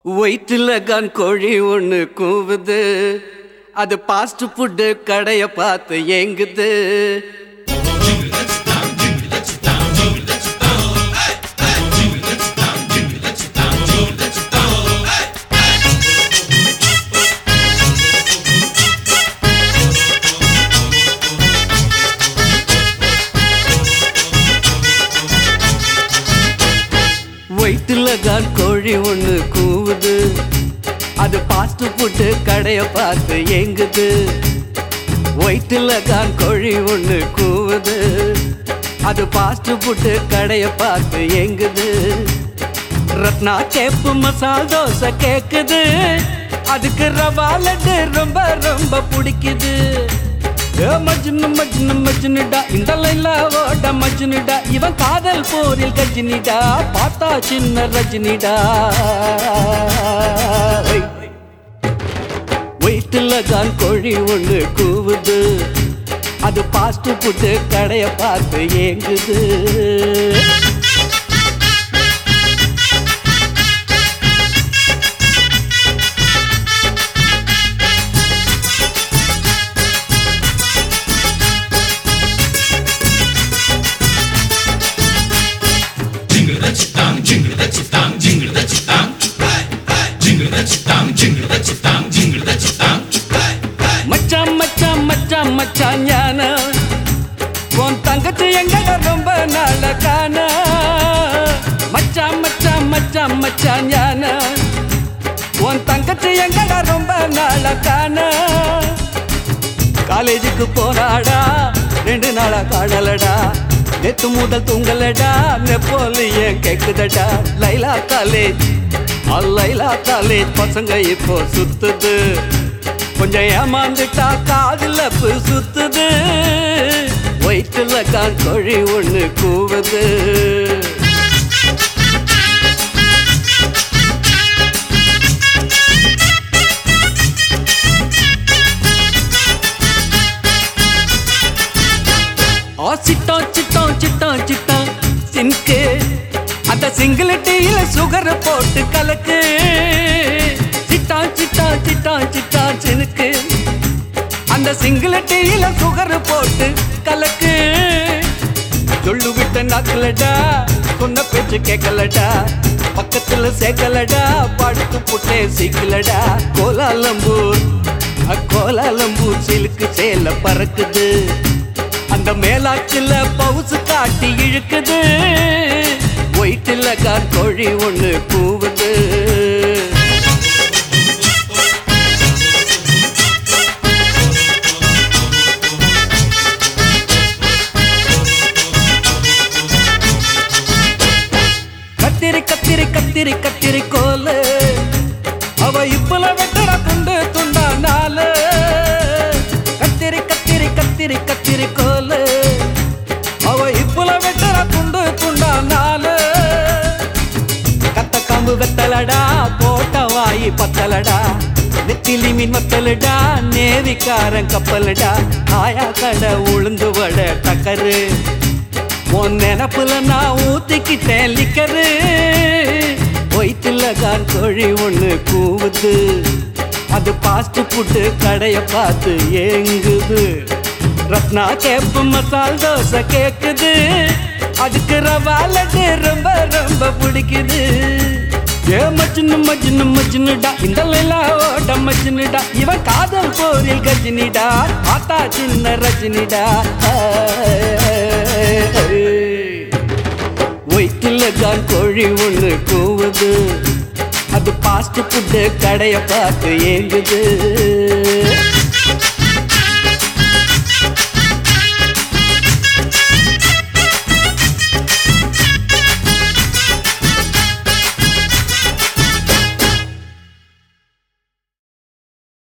வயிற்றுல கான் கோழி ஒண்ணு கூவுது, அது பாஸ்ட் ஃபுட் கடைய பார்த்து ஏங்குது. வயிற்றுல கான் கோழி ஒண்ணு கூவுது, அது பாஸ்ட் ஃபுட் கடைய பார்த்து ஏங்குது. வயிற்றுல கான் கோழி ஒண்ணு கூவுது, அது பாஸ்ட் ஃபுட் கடைய பார்த்து ஏங்குது. ரத்னா கேப்பு மசால் தோசை கேக்குது, அதுக்கு ரவா லட்டு ரொம்ப ரொம்ப பிடிக்குது. மஜ்னு மஜ்னு மஜ்னுடா, இந்த லைலாவோட மஜ்னுடா, இவன் காதல் போரில் கஜினிடா, பார்த்தா சின்ன ரஜினிடா. வயிற்றுல தான் கோழி ஒண்ணு கூவுது, அது பாஸ்ட் ஃபுட் கடைய பார்த்து ஏங்குது. மச்சான் மச்சான் மச்சான் மச்சான் ஞான, உன் தங்கச்சி எங்கட ரொம்ப நாள காண. மச்சான் மச்சான் மச்சான் மச்சான் ஞான, உன் தங்கச்சி எங்கட ரொம்ப நாள காண. காலேஜுக்கு போனாடா, 2 நாளா காணலடா, நேத்து முதல் தூங்கலடா, நெப்போலியன் கேக்குதடா. லைலா காலேஜ் லைலா காலேஜ் பசங்க இப்போ சுத்துது, கொஞ்சம் ஏமாந்துட்டா காதுல சுத்துது. வயிற்றுல கான் கோழி ஒண்ணு கூவுது. சிட்டம் சிட்டம் சிட்டம் சிட்டம் சின்கு, அந்த சிங்கிள் டீல சுகர் போட்டு கலக்கு. சிட்டம் சிட்டம் சிட்டம் சிட்டம் சினுக்கு, அந்த சிங்கிள் டீல சுகர் போட்டு கலக்கு. சொல்லு விட்ட நாக்கலடா, சொன்ன பேச்சு கேட்கலடா, பக்கத்துல சேர்க்கலடா, படுத்து புட்டே சீக்கலடா. கோலாலம்பூர் கோலாலம்பூர் சிலுக்கு சேல பறக்குது, அந்த மேலாச்சில பவுசு காட்டி இழுக்குது. வயிற்றுல கான் கோழி ஒண்ணு கூவுது. கத்திரி கத்திரி கத்திரி கத்திரி கோலு, அவ இப்பல வெட்டற துண்டு துண்டா நாலு. கத்திரி கத்திரி கத்திரி கத்திரி கோலு, அவ இப்பல வெட்டற துண்டு துண்டா நாலு. கத்த காம்பு வெத்தலடா, போட்ட வாயி பத்தலடா, நெத்திலி மீன் வத்தலடா, நேவிக்காரன் கப்பலடா. ஆயா கடை உளுந்து வட டக்கரு, உன் நினப்புல நான் ஊத்திக்கிட்டேன் லிக்கரு. வயிற்றுல கான் கோழி ஒண்ணு கூவுது, அது பாஸ்ட் ஃபுட் கடைய பார்த்து ஏங்குது. ரத்னா கேப்பு மசால் தோசை கேக்குது, அதுக்கு ரவா லட்டு ரொம்ப ரொம்ப பிடிக்குது. மஜ்னு மஜ்னு மஜ்னுடா, இந்த லைலாவோட மஜ்னுடா, இவன் காதல் போரில் கஜினிடா, பார்த்தா சின்ன ரஜினிடா. வயிற்றுல தான் கோழி ஒண்ணு கூவுது, அது பாஸ்ட் ஃபுட் கடைய பார்த்து ஏங்குது.